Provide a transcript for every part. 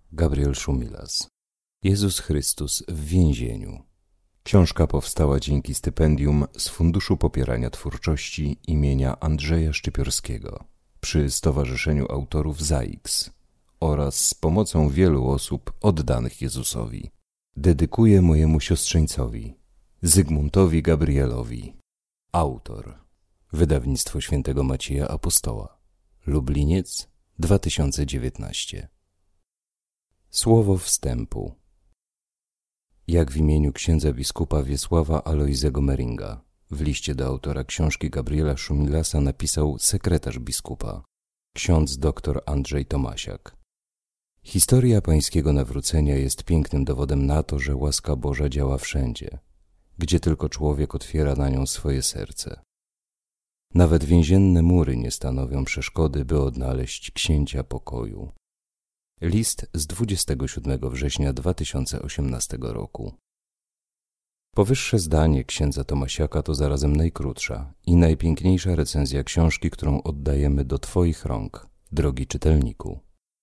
Gabriel Szumilas. Jezus Chrystus w więzieniu. Książka powstała dzięki stypendium z Funduszu Popierania Twórczości imienia Andrzeja Szczypiorskiego przy Stowarzyszeniu Autorów ZAIKS oraz z pomocą wielu osób oddanych Jezusowi. Dedykuję mojemu siostrzeńcowi, Zygmuntowi Gabrielowi. Autor. Wydawnictwo Świętego Macieja Apostoła. Lubliniec, 2019. Słowo wstępu. Jak w imieniu księdza biskupa Wiesława Alojzego Meringa w liście do autora książki Gabriela Szumilasa napisał sekretarz biskupa, ksiądz dr Andrzej Tomasiak. Historia pańskiego nawrócenia jest pięknym dowodem na to, że łaska Boża działa wszędzie, gdzie tylko człowiek otwiera na nią swoje serce. Nawet więzienne mury nie stanowią przeszkody, by odnaleźć księcia pokoju. List z 27 września 2018 roku. Powyższe zdanie księdza Tomasiaka to zarazem najkrótsza i najpiękniejsza recenzja książki, którą oddajemy do Twoich rąk, drogi czytelniku.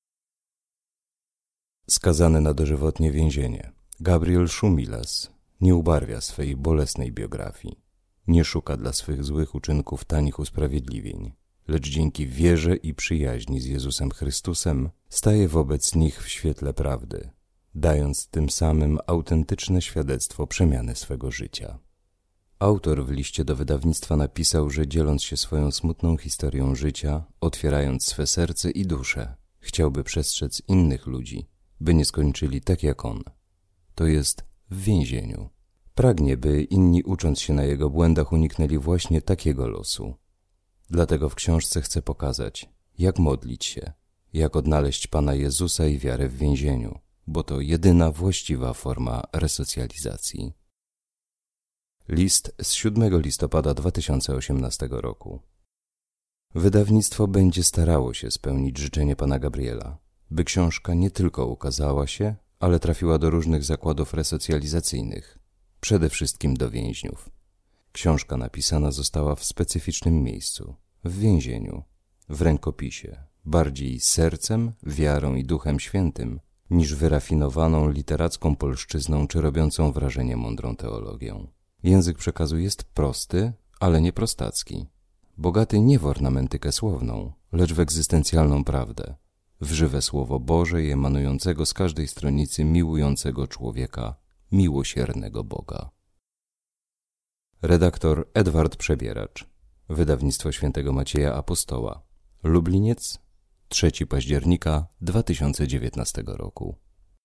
Skazany na dożywotnie więzienie, Gabriel Szumilas nie ubarwia swej bolesnej biografii. Nie szuka dla swych złych uczynków tanich usprawiedliwień, lecz dzięki wierze i przyjaźni z Jezusem Chrystusem staje wobec nich w świetle prawdy, dając tym samym autentyczne świadectwo przemiany swego życia. Autor w liście do wydawnictwa napisał, że dzieląc się swoją smutną historią życia, otwierając swe serce i duszę, chciałby przestrzec innych ludzi, by nie skończyli tak jak on, to jest w więzieniu. Pragnie, by inni, ucząc się na jego błędach, uniknęli właśnie takiego losu. Dlatego w książce chcę pokazać, jak modlić się, jak odnaleźć Pana Jezusa i wiarę w więzieniu, bo to jedyna właściwa forma resocjalizacji. List z 7 listopada 2018 roku. Wydawnictwo będzie starało się spełnić życzenie Pana Gabriela, by książka nie tylko ukazała się, ale trafiła do różnych zakładów resocjalizacyjnych, przede wszystkim do więźniów. Książka napisana została w specyficznym miejscu, w więzieniu, w rękopisie, bardziej sercem, wiarą i Duchem Świętym, niż wyrafinowaną literacką polszczyzną czy robiącą wrażenie mądrą teologią. Język przekazu jest prosty, ale nie prostacki, bogaty nie w ornamentykę słowną, lecz w egzystencjalną prawdę, w żywe Słowo Boże i emanującego z każdej stronicy miłującego człowieka, miłosiernego Boga. Redaktor Edward Przebieracz. Wydawnictwo Świętego Macieja Apostoła. Lubliniec, 3 października 2019 roku.